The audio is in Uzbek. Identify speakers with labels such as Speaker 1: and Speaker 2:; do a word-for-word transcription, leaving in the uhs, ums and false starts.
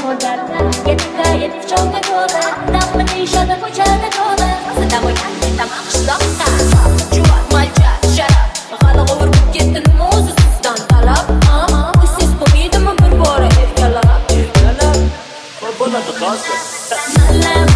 Speaker 1: modelda Yetti yetti cho'lga to'la Dammi deyishadi ko'chada to'la Sizdan bo'lgan ketaman qishloqqa Juvat, malcha, sharaf G'ala g'ovur bo'lib ketdi nima o'zi sizdan talab Siz bo'lmaydimi bir bora erkalab Erkalab, bo'ladi hozir